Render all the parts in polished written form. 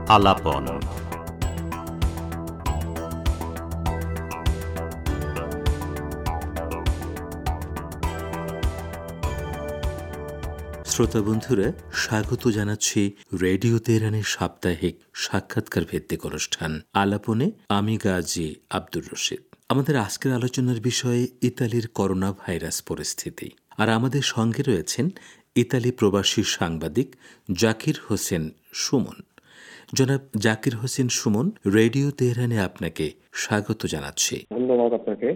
আলাপন। শ্রোতা বন্ধুরা, স্বাগত জানাচ্ছি রেডিও তেহরানের সাপ্তাহিক সাক্ষাৎকার ভিত্তিক অনুষ্ঠান আলাপনে। আমি গাজী আব্দুর রশিদ। আমাদের আজকের আলোচনার বিষয়ে ইতালির করোনা ভাইরাস পরিস্থিতি। আর আমাদের সঙ্গে রয়েছেন ইতালি প্রবাসী সাংবাদিক জাকির হোসেন সুমন। জনাব জাকির হোসেন সুমন, রেডিও তেহরানে আপনাকে স্বাগত জানাচ্ছি। ধন্যবাদ আপনাকে।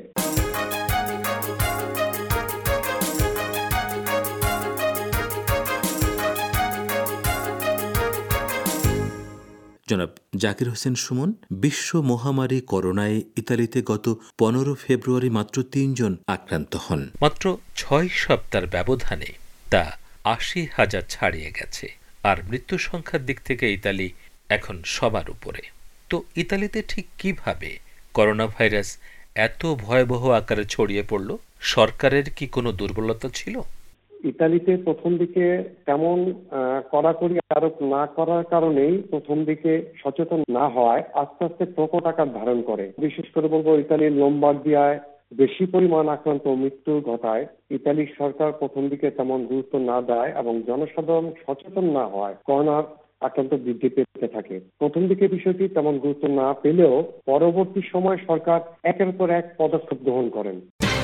জনাব জাকির হোসেন সুমন, বিশ্ব মহামারী করোনায় ইতালিতে গত 15 ফেব্রুয়ারি মাত্র 3 জন আক্রান্ত হন। মাত্র 6 সপ্তাহের ব্যবধানে তা 80,000 ছাড়িয়ে গেছে। আর মৃত্যু সংখ্যার দিক থেকে ইতালি এখন সবার উপরে। তো ইতালিতে ঠিক কিভাবে করোনা ভাইরাস এত ভয়াবহ আকারে ছড়িয়ে পড়ল? সরকারের কি কোনো দুর্বলতা ছিল? ইতালিতে প্রথম দিকে তেমন কড়াকড়ি আরোপ না করার কারণেই প্রথম দিকে সচেতন না হওয়ায় আস্তে আস্তে প্রকট আকার ধারণ করে। বিশেষ করে বলবো, ইতালির লোমবার্দিয়ায় বেশি পরিমাণ আক্রান্ত মৃত্যু ঘটায়। ইতালির সরকার প্রথম দিকে তেমন গুরুত্ব না দেয় এবং জনসাধারণ সচেতন না হয় করোনার আক্রান্ত বৃদ্ধি পেতে থাকে। প্রথম দিকে বিষয়টি তেমন গুরুত্ব না পেলেও পরবর্তী সময় সরকার একের পর এক পদক্ষেপ গ্রহণ করেন।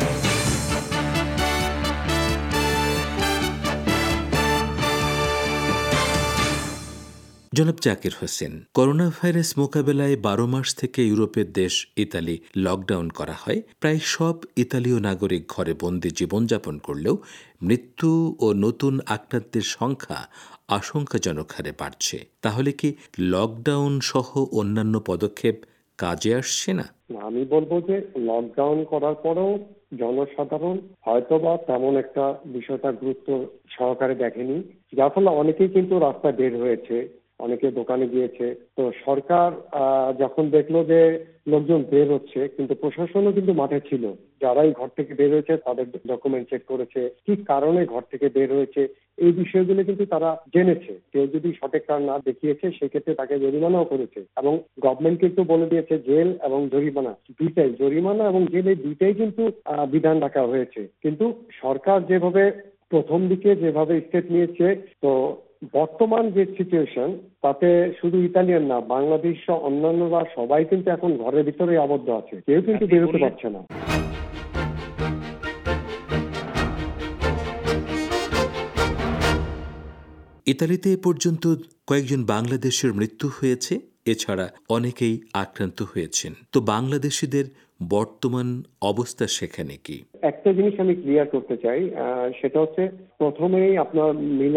জনাব জাকির হোসেন, করোনা ভাইরাস মোকাবেলায় 12 মাস থেকে ইউরোপের দেশ ইতালি লকডাউন করা হয়। প্রায় সব ইতালীয় নাগরিক ঘরে বন্দি জীবনযাপন করলেও মৃত্যু ও নতুন আক্রান্তের সংখ্যা আশঙ্কাজনক হারে বাড়ছে। তাহলে কি লকডাউন সহ অন্যান্য পদক্ষেপ কাজে আসছে না? আমি বলবো যে লকডাউন করার পরেও জনসাধারণ হয়তোবা তেমন একটা বিষয়টা গুরুত্ব সহকারে দেখেনি, যার ফলে অনেকেই কিন্তু রাস্তায় বের হয়েছে, অনেকে দোকানে গিয়েছে। তো সরকার যখন দেখলো যে লোকজন বের হচ্ছে, কিন্তু প্রশাসনও কিন্তু মাঠে ছিল। যারাই ঘর থেকে বের হয়েছে তাদের ডকুমেন্ট চেক করেছে, কি কারণে ঘর থেকে বের হয়েছে এই বিষয়গুলো কিন্তু তারা জেনেছে। কেউ যদি সঠিক কারণ না দেখিয়েছে সেক্ষেত্রে তাকে জরিমানাও করেছে। এবং গভর্নমেন্ট কিন্তু বলে দিয়েছে জেল এবং জরিমানা দুইটাই, জরিমানা এবং জেল এই দুইটাই কিন্তু বিধান রাখা হয়েছে। কিন্তু সরকার যেভাবে প্রথম দিকে যেভাবে স্টেপ নিয়েছে, তো বর্তমান যে সিচুয়েশন তাতে শুধু ইতালিয়ান না, বাংলাদেশ সহ অন্যান্যরা সবাই কিন্তু এখন ঘরের ভিতরে আবদ্ধ আছে, কেউ কিন্তু বেরোতে পারছে না। ইতালিতে এ পর্যন্ত কয়েকজন বাংলাদেশের মৃত্যু হয়েছে, এছাড়া অনেকেই আক্রান্ত হয়েছেন। তো বাংলাদেশিদের বর্তমান অবস্থা সেখানে কি? একটা জিনিস আমি ক্লিয়ার করতে চাই, সেটা হচ্ছে প্রথমেই আপনার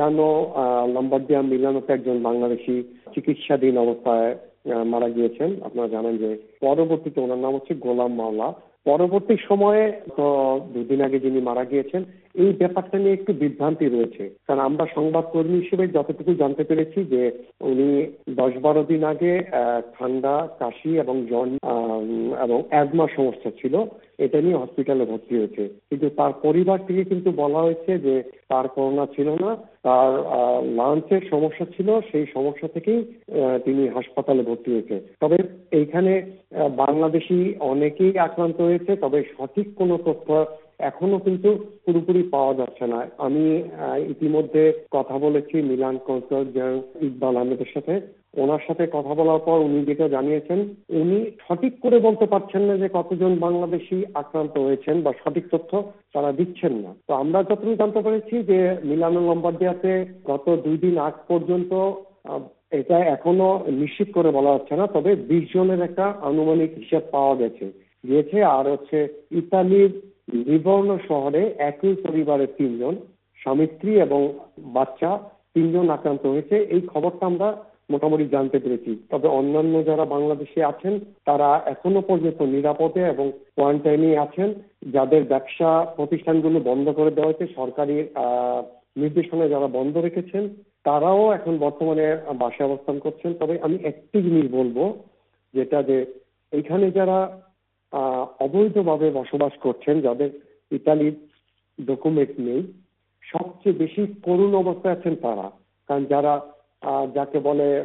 মিলানোতে একজন বাংলাদেশি চিকিৎসাধীন অবস্থায় মারা গিয়েছেন। আপনারা জানেন যে পরবর্তীতে ওনার নাম হচ্ছে গোলাম মাওলা। পরবর্তী সময়ে তো 2 দিন আগে যিনি মারা গিয়েছেন, এই ব্যাপারটা নিয়ে একটু বিভ্রান্তি রয়েছে। কারণ আমরা সংবাদকর্মী হিসেবে যতটুকু জানতে পেরেছি যে উনি 10-12 দিন আগে ঠান্ডা, কাশি এবং জ্বর এবং অ্যাজমা সমস্যা ছিল, এটা নিয়ে হসপিটালে ভর্তি হয়েছে। কিন্তু তার পরিবার থেকে কিন্তু বলা হয়েছে যে তার করোনা ছিল না, তার লাঞ্চের সমস্যা ছিল, সেই সমস্যা থেকেই তিনি হাসপাতালে ভর্তি হয়েছে। তবে এইখানে বাংলাদেশি অনেকেই আক্রান্ত হয়েছে, তবে সঠিক কোনো তথ্য এখনো কিন্তু পুরোপুরি পাওয়া যাচ্ছে না। আমি ইতিমধ্যে কথা বলেছি মিলান কনসাল ইকবাল আহমেদের সাথে। ওনার সাথে কথা বলার পর উনি যেটা জানিয়েছেন, উনি সঠিক করে বলতে পারছেন না যে কতজন বাংলাদেশি আক্রান্ত হয়েছেন, বা সঠিক তথ্য তারা দিচ্ছেন না। তো আমরা যতটুকু জানতে পেরেছি যে মিলানো লোমবার্দিয়াতে গত 2 দিন আগ পর্যন্ত, এটা এখনো নিশ্চিত করে বলা হচ্ছে না, তবে 20 জনের একটা আনুমানিক হিসাব পাওয়া গিয়েছে। আর হচ্ছে ইতালির লিভর্নো শহরে একই পরিবারের 3 জন, স্বামী স্ত্রী এবং বাচ্চা 3 জন আক্রান্ত হয়েছে। এই খবরটা আমরা মোটামুটি জানতে পেরেছি। তবে অন্যান্য যারা বাংলাদেশে আছেন তারা এখনো পর্যন্ত নিরাপদে এবং কোয়ারেন্টাইনে আছেন। যাদের ব্যবসা প্রতিষ্ঠানগুলো বন্ধ করে দেওয়া হয়েছে, সরকারি নির্দেশনায় যারা বন্ধ রেখেছেন, তারাও এখন বর্তমানে বাসায় অবস্থান করছেন। তবে আমি একটি জিনিস বলবো, যেটা যে এখানে যারা অবৈধভাবে বসবাস করছেন, যাদের ইতালির ডকুমেন্ট নেই, সবচেয়ে বেশি করুণ অবস্থায় আছেন তারা। কারণ যারা যাকে বলে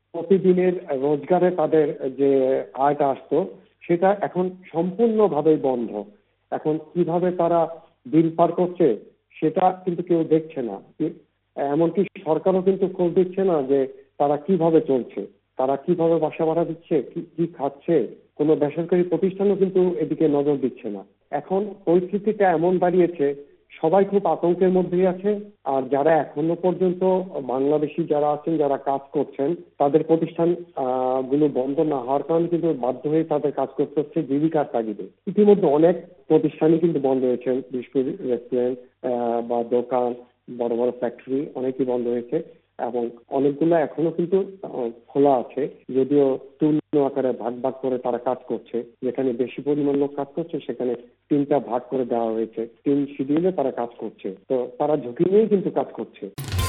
প্রতিদিনের রোজগারে তাদের যে আয়টা আসতো সেটা এখন সম্পূর্ণভাবেই বন্ধ। এখন কিভাবে তারা দিন পার করছে সেটা কিন্তু কেউ দেখছে না। এমনকি সরকারও কিন্তু খোঁজ দিচ্ছে না যে তারা কিভাবে চলছে, তারা কিভাবে বাসা ভাড়া দিচ্ছে, কি কি খাচ্ছে। কোনো বেসরকারি প্রতিষ্ঠানও কিন্তু এদিকে নজর দিচ্ছে না। এখন পরিস্থিতিটা এমন দাঁড়িয়েছে, সবাই খুব আতঙ্কের মধ্যেই আছে। আর যারা এখনো পর্যন্ত বাংলাদেশি যারা আছেন, যারা কাজ করছেন, তাদের প্রতিষ্ঠান গুলো বন্ধ না হওয়ার কারণে কিন্তু বাধ্য হয়ে তাদের কাজ করতে হচ্ছে জীবিকার তাগিদে। ইতিমধ্যে অনেক প্রতিষ্ঠানই কিন্তু বন্ধ হয়েছে, বিশেষ করে রেস্টুরেন্ট বা দোকান, বড় বড় ফ্যাক্টরি অনেকই বন্ধ হয়েছে এবং অনেকগুলো এখনো কিন্তু খোলা আছে, যদিও তুল্য আকারে ভাগ ভাগ করে তারা কাজ করছে। যেখানে বেশি পরিমাণ লোক কাজ করছে সেখানে 3টা ভাগ করে দেওয়া হয়েছে, 3 শিডিউলে তারা কাজ করছে। তো তারা ঝুঁকি নিয়েই কিন্তু কাজ করছে।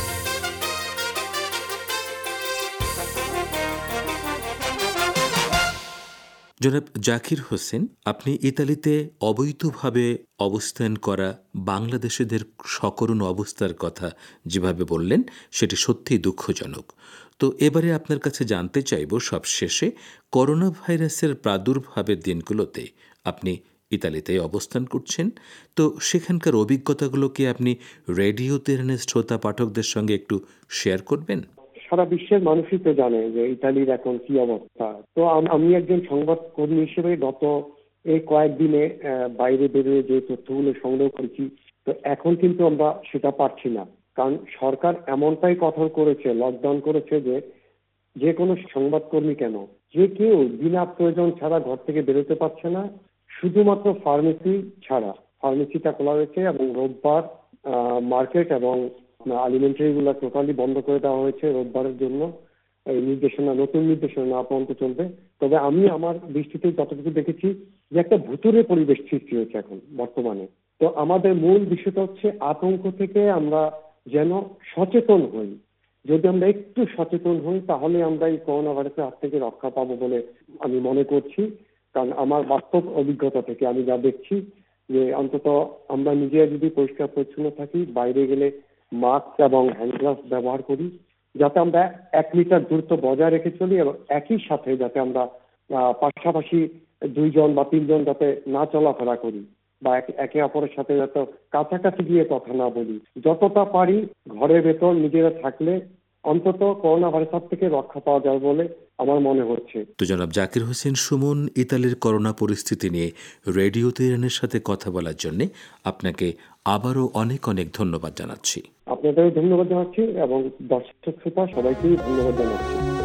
জনাব জাকির হোসেন, আপনি ইতালিতে অবৈধভাবে অবস্থান করা বাংলাদেশিদের সকরুণ অবস্থার কথা যেভাবে বললেন সেটি সত্যিই দুঃখজনক। তো এবারে আপনার কাছে জানতে চাইব, সবশেষে করোনা ভাইরাসের প্রাদুর্ভাবের দিনগুলোতে আপনি ইতালিতে অবস্থান করছেন, তো সেখানকার অভিজ্ঞতাগুলোকে আপনি রেডিও তেহরানের শ্রোতা পাঠকদের সঙ্গে একটু শেয়ার করবেন? সারা বিশ্বের মানুষই তো জানে যে ইতালির এখন কি অবস্থা। তো আমি একজন সংবাদ কর্মী হিসেবে গত এই কয়েকদিনে বাইরে বেরিয়ে যে তথ্যগুলো সংগ্রহ করেছি, তো এখন কিন্তু আমরা সেটা পারছি না। কারণ সরকার এমনটাই কঠোর করেছে, লকডাউন করেছে যে যে কোনো সংবাদকর্মী কেন, যে কেউ বিনা প্রয়োজন ছাড়া ঘর থেকে বেরোতে পারছে না, শুধুমাত্র ফার্মেসি ছাড়া। ফার্মেসিটা খোলা হয়েছে এবং রোববার মার্কেট এবং আলিমেন্টারি গুলা টোটালি বন্ধ করে দেওয়া হয়েছে রোববারের জন্য। এই নির্দেশনা, নতুন নির্দেশনা না পর্যন্ত চলবে। তবে আমি আমার দৃষ্টিতে যতটুকু দেখেছি যে একটা ভুতুরে পরিবেশ সৃষ্টি হয়েছে এখন বর্তমানে। তো আমাদের মূল বিষয়টা হচ্ছে আতঙ্ক থেকে আমরা যেন সচেতন হই। যদি আমরা একটু সচেতন হই তাহলে আমরা এই করোনা ভাইরাসের হাত থেকে রক্ষা পাবো বলে আমি মনে করছি। কারণ আমার বাস্তব অভিজ্ঞতা থেকে আমি যা দেখছি যে অন্তত আমরা নিজেরা যদি পরিষ্কার পরিচ্ছন্ন থাকি, বাইরে গেলে মাস্ক এবং হ্যান্ড গ্লাভস ব্যবহার করি, যাতে আমরা 1 মিটার দূরত্ব বজায় রেখে চলি এবং একই সাথে যাতে আমরা পাশাপাশি 2 জন বা 3 জন যাতে না চলাফেরা করি বা একে অপরের সাথে যাতে কাছাকাছি গিয়ে কথা না বলি। যতটা পারি ঘরের ভেতর নিজেরা থাকলে অন্তত করোনা ভাইরাস থেকে রক্ষা পাওয়া যাবে বলে আমার মনে হচ্ছে। তো জনাব জাকির হোসেন সুমন, ইতালির করোনা পরিস্থিতি নিয়ে রেডিও তেহরানের সাথে কথা বলার জন্য আপনাকে আবারও অনেক অনেক ধন্যবাদ জানাচ্ছি। আপনাদেরও ধন্যবাদ জানাচ্ছি এবং দর্শক শ্রোতা সবাইকেই ধন্যবাদ জানাচ্ছি।